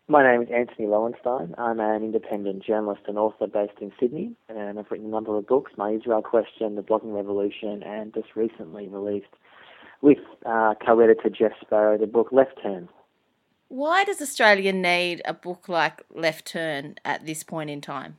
My name is Anthony Lowenstein. I'm an independent journalist and author based in Sydney, and I've written a number of books, My Israel Question, The Blogging Revolution, and just recently released with co-editor Jeff Sparrow the book Left Turn. Why does Australia need a book like Left Turn at this point in time?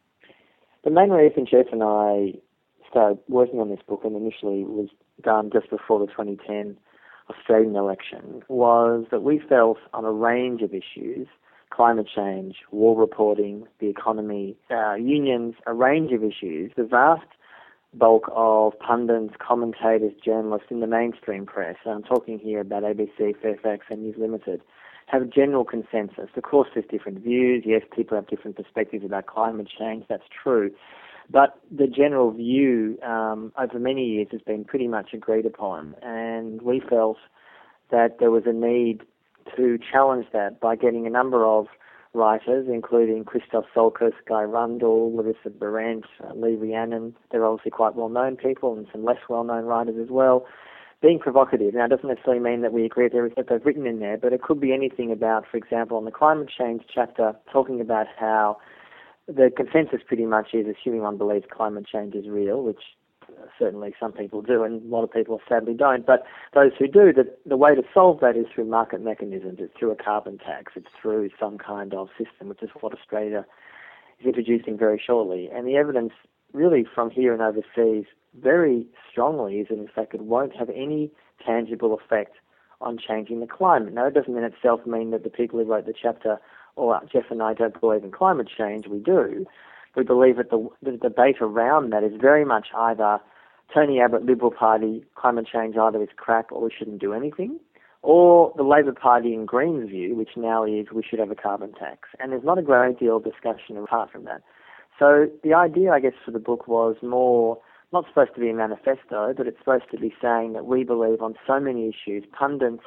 The main reason Jeff and I started working on this book, and initially was done just before the 2010 Australian election, was that we felt on a range of issues, climate change, war reporting, the economy, unions, a range of issues, the vast bulk of pundits, commentators, journalists in the mainstream press, and I'm talking here about ABC, Fairfax and News Limited, have a general consensus. Of course, there's different views. Yes, people have different perspectives about climate change. That's true. But the general view over many years has been pretty much agreed upon. And we felt that there was a need to challenge that by getting a number of writers, including Christoph Solkis, Guy Rundle, Larissa Behrendt, Lee Rhiannon. They're obviously quite well-known people, and some less well-known writers as well, being provocative. Now, it doesn't necessarily mean that we agree with everything that they've written in there, but it could be anything about, for example, on the climate change chapter, talking about how the consensus pretty much is, assuming one believes climate change is real, which certainly some people do, and a lot of people sadly don't, but those who do, the way to solve that is through market mechanisms. It's through a carbon tax. It's through some kind of system, which is what Australia is introducing very shortly. And the evidence really from here and overseas very strongly is that, in fact, it won't have any tangible effect on changing the climate. Now, it doesn't in itself mean that the people who wrote the chapter, or Jeff and I, don't believe in climate change. We do. We believe that the debate around that is very much either Tony Abbott, Liberal Party, climate change either is crap or we shouldn't do anything, or the Labor Party and Greens view, which now is we should have a carbon tax. And there's not a great deal of discussion apart from that. So the idea, I guess, for the book was more, not supposed to be a manifesto, but it's supposed to be saying that we believe on so many issues, pundits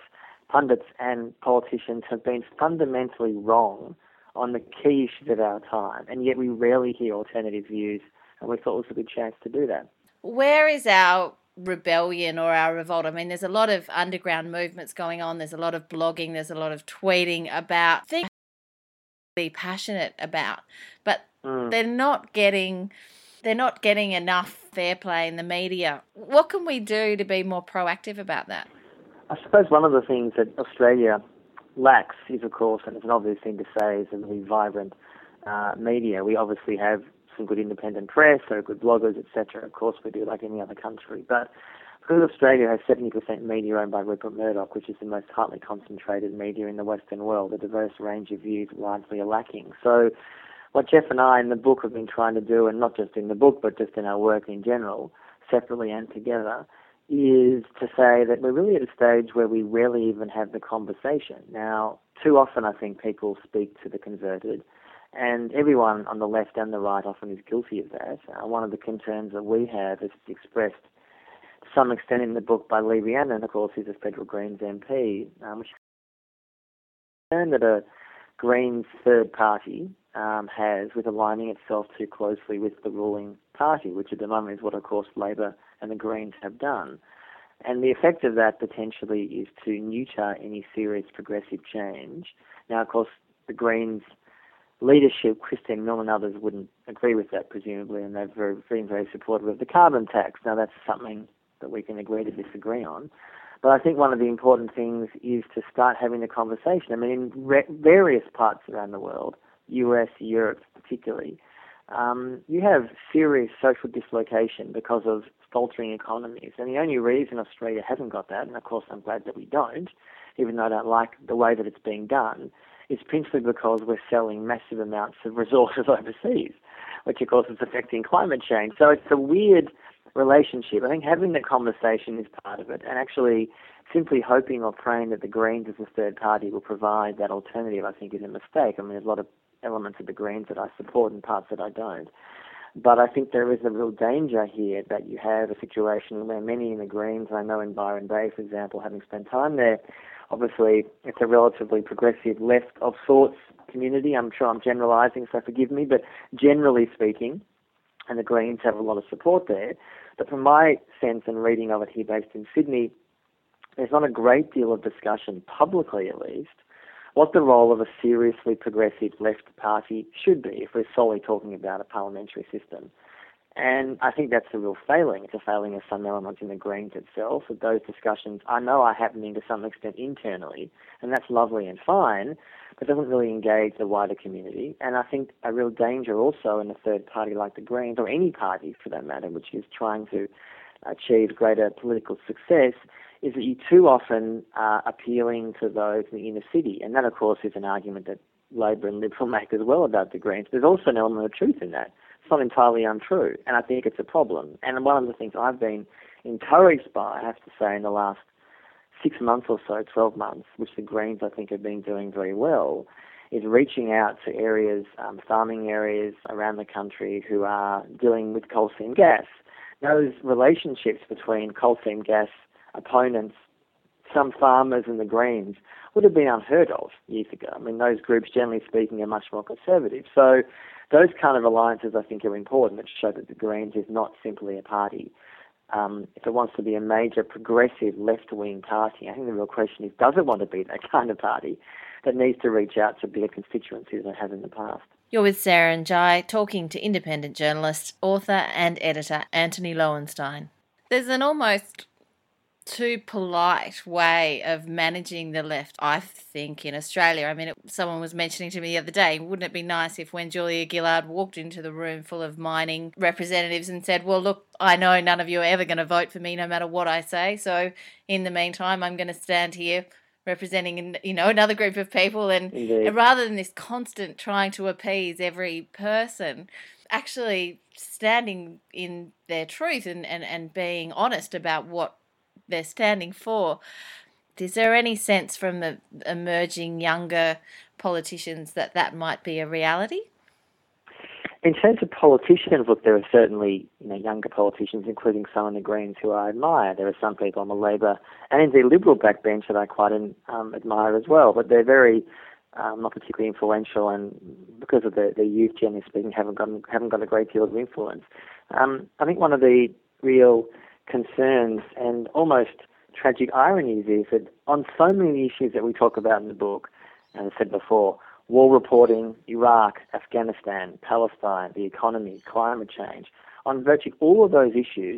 and politicians have been fundamentally wrong on the key issues of our time, and yet we rarely hear alternative views, and we thought it was a good chance to do that. Where is our rebellion or our revolt? I mean, there's a lot of underground movements going on. There's a lot of blogging. There's a lot of tweeting about things be passionate about, but they're not getting enough fair play in the media. What can we do to be more proactive about that? I suppose one of the things that Australia lacks is, of course, and it's an obvious thing to say, is a really vibrant media. We obviously have some good independent press, so good bloggers, etc. Of course, we do, like any other country. But because Australia has 70% media owned by Rupert Murdoch, which is the most tightly concentrated media in the Western world, a diverse range of views largely are lacking. So what Jeff and I in the book have been trying to do, and not just in the book, but just in our work in general, separately and together, is to say that we're really at a stage where we rarely even have the conversation. Now, too often I think people speak to the converted, and everyone on the left and the right often is guilty of that. One of the concerns that we have is expressed to some extent in the book by Lee Rhiannon, of course, who's a federal Greens MP, which is concern that a Greens third party has with aligning itself too closely with the ruling party, which at the moment is what, of course, Labor and the Greens have done. And the effect of that potentially is to neuter any serious progressive change. Now, of course, the Greens leadership, Christine Milne and others, wouldn't agree with that, presumably, and they've been very supportive of the carbon tax. Now, that's something that we can agree to disagree on. But I think one of the important things is to start having the conversation. I mean, in various parts around the world, US, Europe particularly, you have serious social dislocation because of faltering economies. And the only reason Australia hasn't got that, and of course I'm glad that we don't, even though I don't like the way that it's being done, is principally because we're selling massive amounts of resources overseas, which of course is affecting climate change. So it's a weird relationship. I think having the conversation is part of it, and actually simply hoping or praying that the Greens as a third party will provide that alternative, I think, is a mistake. I mean, there's a lot of elements of the Greens that I support and parts that I don't. But I think there is a real danger here that you have a situation where many in the Greens, I know in Byron Bay, for example, having spent time there, obviously it's a relatively progressive left of sorts community. I'm sure I'm generalising, so forgive me, but generally speaking, and the Greens have a lot of support there. But from my sense and reading of it here based in Sydney, there's not a great deal of discussion, publicly at least, what the role of a seriously progressive left party should be if we're solely talking about a parliamentary system. And I think that's a real failing. It's a failing of some elements in the Greens itself, that those discussions I know are happening to some extent internally, and that's lovely and fine, but doesn't really engage the wider community. And I think a real danger also in a third party like the Greens, or any party for that matter, which is trying to achieve greater political success, is that you too often are appealing to those in the inner city. And that, of course, is an argument that Labor and Liberal make as well about the Greens. There's also an element of truth in that. It's not entirely untrue, and I think it's a problem. And one of the things I've been encouraged by, I have to say, in the last 6 months or so, 12 months, which the Greens, I think, have been doing very well, is reaching out to areas, farming areas around the country who are dealing with coal seam gas. Those relationships between coal seam gas opponents, some farmers and the Greens, would have been unheard of years ago. I mean, those groups, generally speaking, are much more conservative. So those kind of alliances, I think, are important that show that the Greens is not simply a party. If it wants to be a major progressive left-wing party, I think the real question is, does it want to be that kind of party that needs to reach out to bigger constituencies than it has in the past? You're with Sarah Njai, talking to independent journalist, author and editor Anthony Loewenstein. There's an almost too polite way of managing the left, I think, in Australia. I mean, someone was mentioning to me the other day, wouldn't it be nice if when Julia Gillard walked into the room full of mining representatives and said, well, look, I know none of you are ever going to vote for me no matter what I say, so in the meantime, I'm going to stand here representing, another group of people, and rather than this constant trying to appease every person, actually standing in their truth and being honest about what they're standing for. Is there any sense from the emerging younger politicians that might be a reality? In terms of politicians, look, there are certainly younger politicians, including some in the Greens, who I admire. There are some people on the Labor and indeed Liberal backbench that I quite admire as well, but they're very not particularly influential, and because of their youth, generally speaking, haven't got a great deal of influence. I think one of the real concerns and almost tragic ironies is that on so many issues that we talk about in the book, as I said before, war reporting, Iraq, Afghanistan, Palestine, the economy, climate change, on virtually all of those issues,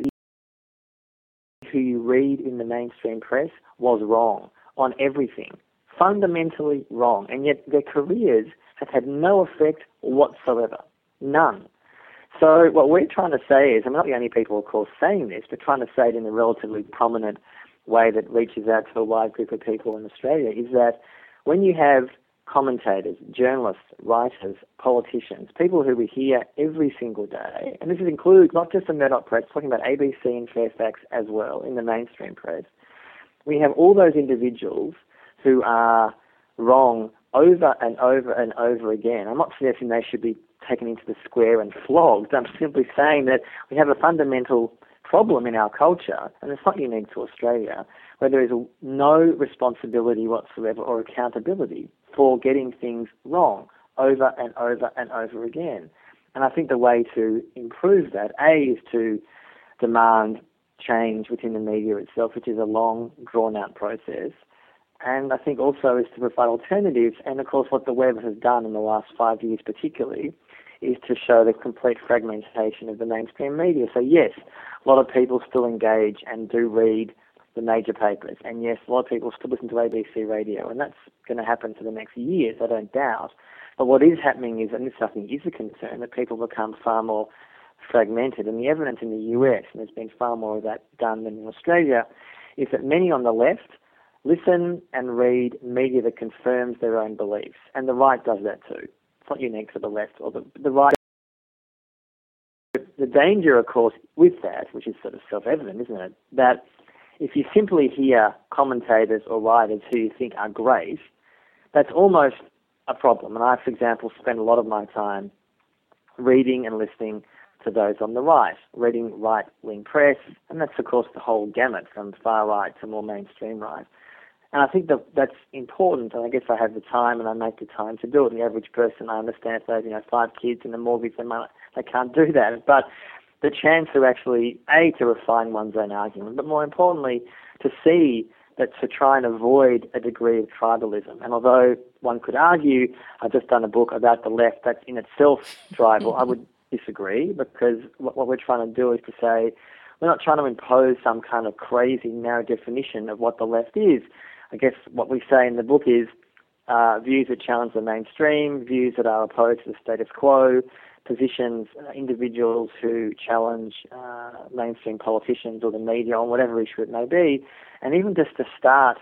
who you read in the mainstream press was wrong on everything, fundamentally wrong, and yet their careers have had no effect whatsoever, none. So what we're trying to say is, and we're not the only people, of course, saying this, but trying to say it in a relatively prominent way that reaches out to a wide group of people in Australia, is that when you have commentators, journalists, writers, politicians, people who we hear every single day, and this includes not just the Murdoch press, talking about ABC and Fairfax as well in the mainstream press, we have all those individuals who are wrong over and over and over again. I'm not suggesting they should be taken into the square and flogged. I'm simply saying that we have a fundamental problem in our culture, and it's not unique to Australia, where there is no responsibility whatsoever or accountability for getting things wrong over and over and over again. And I think the way to improve that, A, is to demand change within the media itself, which is a long, drawn-out process. And I think also is to provide alternatives. And, of course, what the web has done in the last 5 years particularly is to show the complete fragmentation of the mainstream media. So, yes, a lot of people still engage and do read the major papers. And, yes, a lot of people still listen to ABC radio. And that's going to happen for the next years, I don't doubt. But what is happening is, and this I think is a concern, that people become far more fragmented. And the evidence in the US, and there's been far more of that done than in Australia, is that many on the left listen and read media that confirms their own beliefs. And the right does that too. It's not unique to the left or the right. The danger, of course, with that, which is sort of self-evident, isn't it, that if you simply hear commentators or writers who you think are great, that's almost a problem. And I, for example, spend a lot of my time reading and listening to those on the right, reading right-wing press, and that's, of course, the whole gamut from far right to more mainstream right. And I think that that's important, and I guess I have the time and I make the time to do it. The average person, I understand, if they have 5 kids and a mortgage, they can't do that. But the chance to actually, A, to refine one's own argument, but more importantly, to see that's to try and avoid a degree of tribalism. And although one could argue, I've just done a book about the left that's in itself tribal, I would disagree, because what we're trying to do is to say we're not trying to impose some kind of crazy narrow definition of what the left is. I guess what we say in the book is views that challenge the mainstream, views that are opposed to the status quo, positions, individuals who challenge mainstream politicians or the media on whatever issue it may be, and even just to start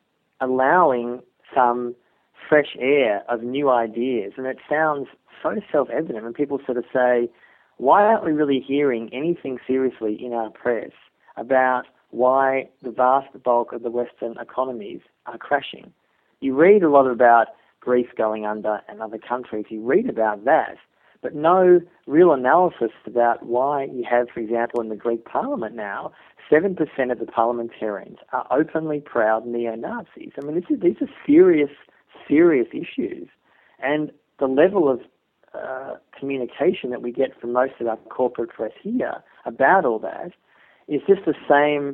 allowing some fresh air of new ideas. And it sounds so self-evident when people sort of say, why aren't we really hearing anything seriously in our press about why the vast bulk of the Western economies are crashing? You read a lot about Greece going under and other countries. You read about that, but no real analysis about why you have, for example, in the Greek parliament now, 7% of the parliamentarians are openly proud neo-Nazis. I mean, these are serious, serious issues. And the level of communication that we get from most of our corporate press here about all that is just the same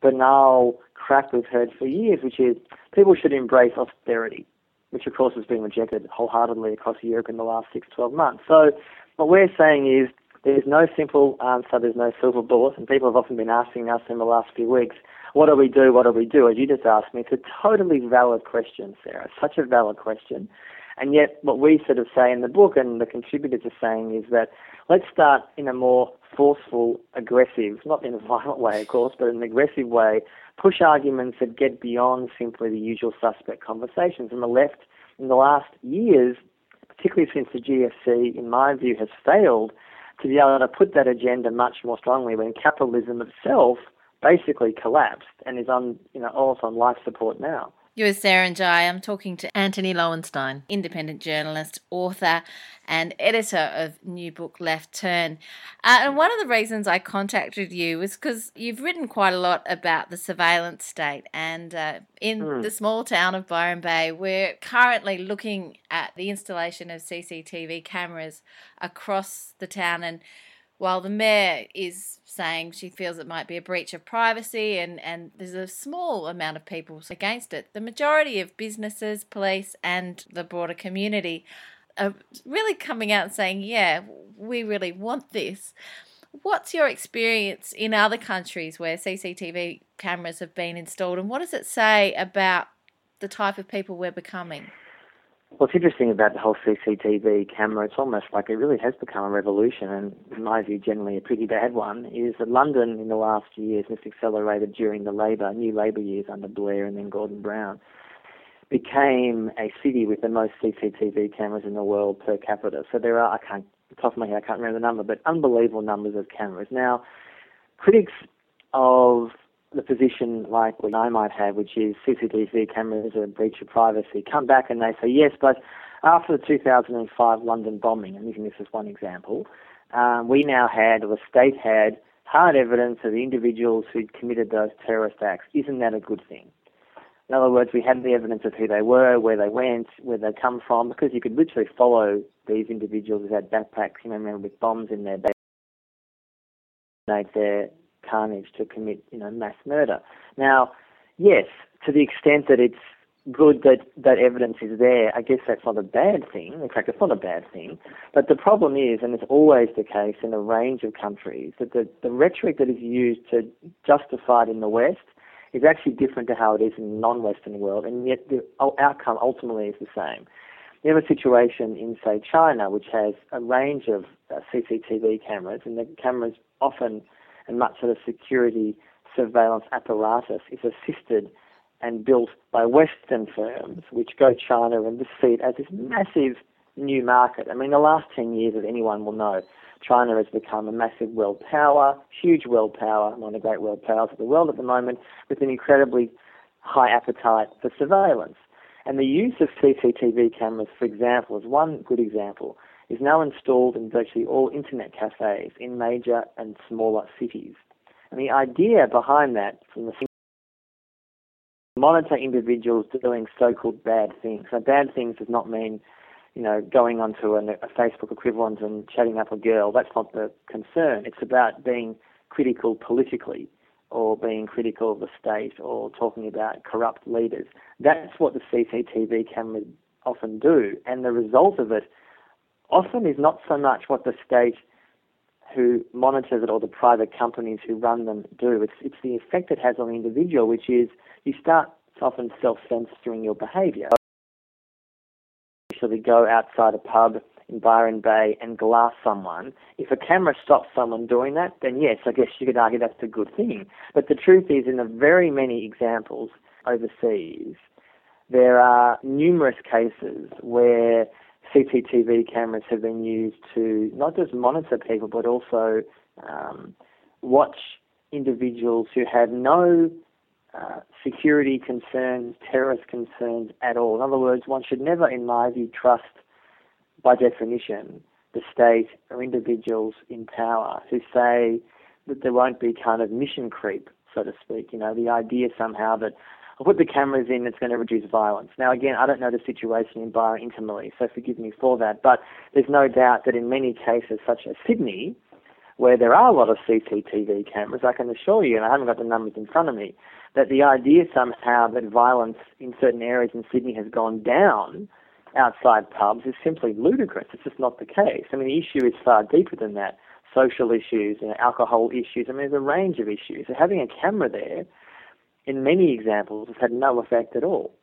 banal crap we've heard for years, which is people should embrace austerity, which of course has been rejected wholeheartedly across Europe in the last 6-12 months. So what we're saying is there's no simple answer, there's no silver bullet, and people have often been asking us in the last few weeks, what do we do, what do we do? As you just asked me, it's a totally valid question, Sarah, such a valid question. And yet what we sort of say in the book, and the contributors are saying, is that let's start in a more forceful, aggressive, not in a violent way, of course, but in an aggressive way, push arguments that get beyond simply the usual suspect conversations. And the left, in the last years, particularly since the GFC, in my view, has failed to be able to put that agenda much more strongly when capitalism itself basically collapsed and is on, almost on life support now. You're with Sarah and Jai. I'm talking to Anthony Loewenstein, independent journalist, author and editor of new book Left Turn. And one of the reasons I contacted you was because you've written quite a lot about the surveillance state. And in the small town of Byron Bay, we're currently looking at the installation of CCTV cameras across the town. And while the mayor is saying she feels it might be a breach of privacy and there's a small amount of people against it, the majority of businesses, police and the broader community are really coming out and saying, yeah, we really want this. What's your experience in other countries where CCTV cameras have been installed, and what does it say about the type of people we're becoming? What's interesting about the whole CCTV camera, it's almost like it really has become a revolution, and in my view generally a pretty bad one, is that London in the last years, and this accelerated during the new Labour years under Blair and then Gordon Brown, became a city with the most CCTV cameras in the world per capita. So there are, off the top of my head, I can't remember the number, but unbelievable numbers of cameras. Now, critics of the position like what I might have, which is CCTV cameras are a breach of privacy, come back and they say, yes, but after the 2005 London bombing, and using this as one example, we now had, or the state had, hard evidence of the individuals who'd committed those terrorist acts. Isn't that a good thing? In other words, we had the evidence of who they were, where they went, where they come from, because you could literally follow these individuals who had backpacks, remember, with bombs in their bags, their carnage to commit, mass murder. Now, yes, to the extent that it's good that evidence is there, I guess that's not a bad thing. In fact, it's not a bad thing. But the problem is, and it's always the case in a range of countries, that the rhetoric that is used to justify it in the West is actually different to how it is in the non-Western world, and yet the outcome ultimately is the same. You have a situation in, say, China, which has a range of CCTV cameras, and the cameras often, and much of the security surveillance apparatus is assisted and built by Western firms, which go to China and just see it as this massive new market. I mean, the last 10 years, as anyone will know, China has become a massive world power, huge world power, one of the great world powers of the world at the moment, with an incredibly high appetite for surveillance. And the use of CCTV cameras, for example, is one good example, is now installed in virtually all internet cafes in major and smaller cities. And the idea behind that, from the monitor individuals doing so-called bad things. So bad things does not mean, going onto a Facebook equivalent and chatting up a girl. That's not the concern. It's about being critical politically or being critical of the state or talking about corrupt leaders. That's what the CCTV cameras often do, and the result of it often is not so much what the state who monitors it or the private companies who run them do. It's the effect it has on the individual, which is you start often self-censoring your behaviour. Usually go outside a pub in Byron Bay and glass someone. If a camera stops someone doing that, then yes, I guess you could argue that's a good thing. But the truth is, in the very many examples overseas, there are numerous cases where CCTV cameras have been used to not just monitor people, but also watch individuals who have no security concerns, terrorist concerns at all. In other words, one should never, in my view, trust, by definition, the state or individuals in power who say that there won't be kind of mission creep, so to speak. You know, the idea somehow that I'll put the cameras in, it's going to reduce violence. Now, again, I don't know the situation in Byron intimately, so forgive me for that, but there's no doubt that in many cases, such as Sydney, where there are a lot of CCTV cameras, I can assure you, and I haven't got the numbers in front of me, that the idea somehow that violence in certain areas in Sydney has gone down outside pubs is simply ludicrous. It's just not the case. I mean, the issue is far deeper than that. Social issues, alcohol issues, I mean, there's a range of issues. So having a camera there, in many examples, has had no effect at all.